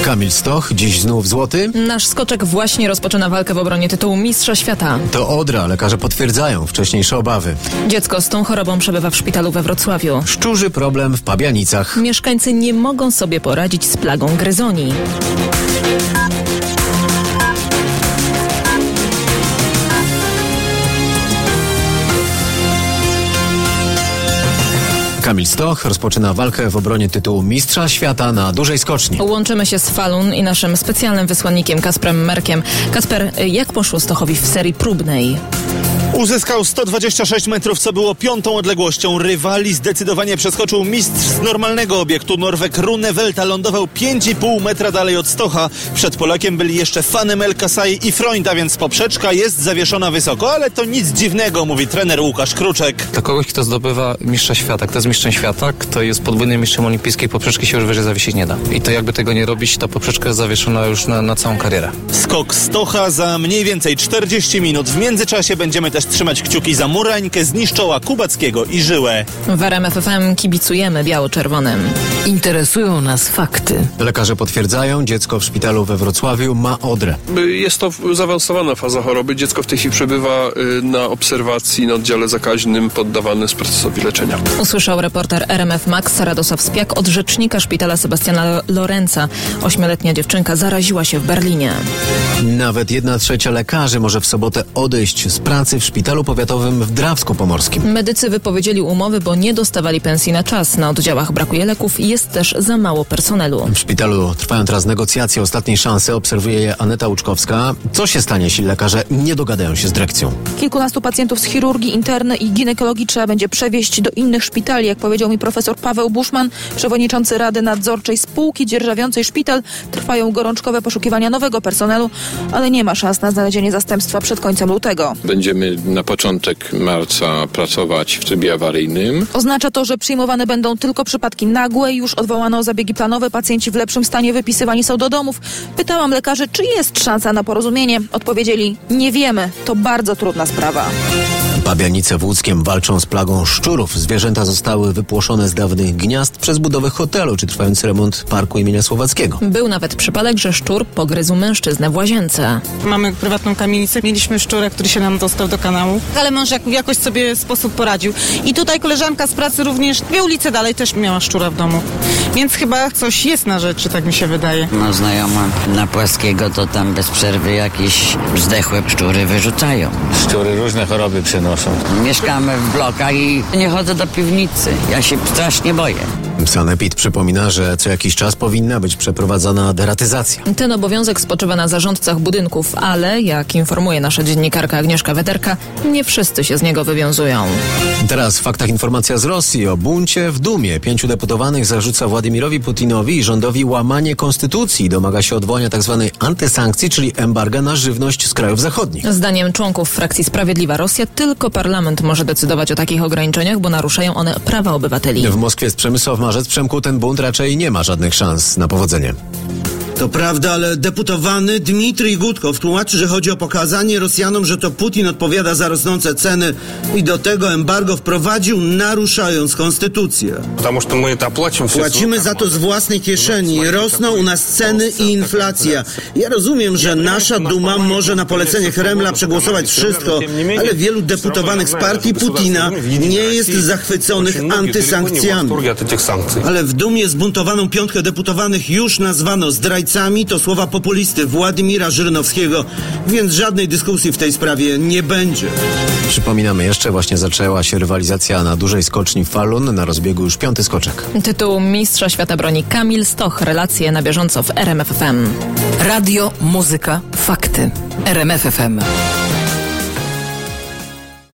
Kamil Stoch, dziś znów złoty. Nasz skoczek właśnie rozpoczyna walkę w obronie tytułu Mistrza Świata. To Odra, lekarze potwierdzają wcześniejsze obawy. Dziecko z tą chorobą przebywa w szpitalu we Wrocławiu. Szczurzy problem w Pabianicach. Mieszkańcy nie mogą sobie poradzić z plagą gryzoni. Kamil Stoch rozpoczyna walkę w obronie tytułu Mistrza Świata na dużej skoczni. Łączymy się z Falun i naszym specjalnym wysłannikiem Kasprem Merkiem. Kasper, jak poszło Stochowi w serii próbnej? Uzyskał 126 metrów, co było 5. odległością. Rywali zdecydowanie przeskoczył mistrz z normalnego obiektu. Norweg Rune Velta lądował 5,5 metra dalej od Stocha. Przed Polakiem byli jeszcze Fanem El Kasai i Freund, a więc poprzeczka jest zawieszona wysoko. Ale to nic dziwnego, mówi trener Łukasz Kruczek. Dla kogoś, kto zdobywa mistrza świata, kto jest mistrzem świata, kto jest podwójnym mistrzem olimpijskiej, poprzeczki się już wyżej zawiesić nie da. I to jakby tego nie robić, ta poprzeczka jest zawieszona już na całą karierę. Skok Stocha za mniej więcej 40 minut. W międzyczasie będziemy też trzymać kciuki za Murańkę, Zniszczoła, Kubackiego i Żyłę. W RMF FM kibicujemy biało-czerwonym. Interesują nas fakty. Lekarze potwierdzają, dziecko w szpitalu we Wrocławiu ma odrę. Jest to zaawansowana faza choroby. Dziecko w tej chwili przebywa na obserwacji na oddziale zakaźnym, poddawane jest procesowi leczenia. Usłyszał reporter RMF Max Radosław Spiak od rzecznika szpitala Sebastiana Lorenza. 8-letnia dziewczynka zaraziła się w Berlinie. Nawet 1/3 lekarzy może w sobotę odejść z pracy w szpitalu powiatowym w Drawsku Pomorskim. Medycy wypowiedzieli umowy, bo nie dostawali pensji na czas. Na oddziałach brakuje leków i jest też za mało personelu. W szpitalu trwają teraz negocjacje ostatniej szansy, obserwuje je Aneta Łuczkowska. Co się stanie, jeśli lekarze nie dogadają się z dyrekcją? Kilkunastu pacjentów z chirurgii interny i ginekologii trzeba będzie przewieźć do innych szpitali, jak powiedział mi profesor Paweł Buszman, przewodniczący Rady Nadzorczej spółki dzierżawiącej szpital. Trwają gorączkowe poszukiwania nowego personelu, ale nie ma szans na znalezienie zastępstwa przed końcem lutego. Będziemy na początek marca pracować w trybie awaryjnym. Oznacza to, że przyjmowane będą tylko przypadki nagłe. Już odwołano zabiegi planowe. Pacjenci w lepszym stanie wypisywani są do domów. Pytałam lekarzy, czy jest szansa na porozumienie. Odpowiedzieli, nie wiemy. To bardzo trudna sprawa. Pabianice w Łódzkiem walczą z plagą szczurów. Zwierzęta zostały wypłoszone z dawnych gniazd przez budowę hotelu czy trwający remont parku imienia Słowackiego. Był nawet przypadek, że szczur pogryzł mężczyznę w łazience. Mamy prywatną kamienicę, mieliśmy szczura, który się nam dostał do kanału, ale mąż jakoś sobie sposób poradził. I tutaj koleżanka z pracy również, 2 ulice dalej też miała szczura w domu. Więc chyba coś jest na rzeczy, tak mi się wydaje. No znajoma na Płaskiego to tam bez przerwy jakieś zdechłe szczury wyrzucają. Szczury różne choroby przenoszą. Mieszkamy w blokach i nie chodzę do piwnicy. Ja się strasznie boję. Sanepid przypomina, że co jakiś czas powinna być przeprowadzana deratyzacja. Ten obowiązek spoczywa na zarządcach budynków, ale jak informuje nasza dziennikarka Agnieszka Wederka, nie wszyscy się z niego wywiązują. Teraz w faktach informacja z Rosji o buncie w Dumie. 5 deputowanych zarzuca Władimirowi Putinowi i rządowi łamanie konstytucji i domaga się odwołania tzw. antysankcji, czyli embarga na żywność z krajów zachodnich. Zdaniem członków frakcji Sprawiedliwa Rosja tylko parlament może decydować o takich ograniczeniach, bo naruszają one prawa obywateli. W Moskwie jest Przemysław Marzec. Przemku, ten bunt raczej nie ma żadnych szans na powodzenie. To prawda, ale deputowany Dmitrij Gudkow tłumaczy, że chodzi o pokazanie Rosjanom, że to Putin odpowiada za rosnące ceny i do tego embargo wprowadził, naruszając konstytucję. Płacimy za to z własnej kieszeni. Rosną u nas ceny i inflacja. Ja rozumiem, że nasza Duma może na polecenie Kremla przegłosować wszystko, ale wielu deputowanych z partii Putina nie jest zachwyconych antysankcjami. Ale w Dumie zbuntowaną 5 deputowanych już nazwano zdrajcami. To słowa populisty Władimira Żyrynowskiego, więc żadnej dyskusji w tej sprawie nie będzie. Przypominamy jeszcze, właśnie zaczęła się rywalizacja na dużej skoczni Falun, na rozbiegu już 5. skoczek. Tytuł Mistrza Świata broni Kamil Stoch. Relacje na bieżąco w RMF FM. Radio, muzyka, fakty. RMF FM.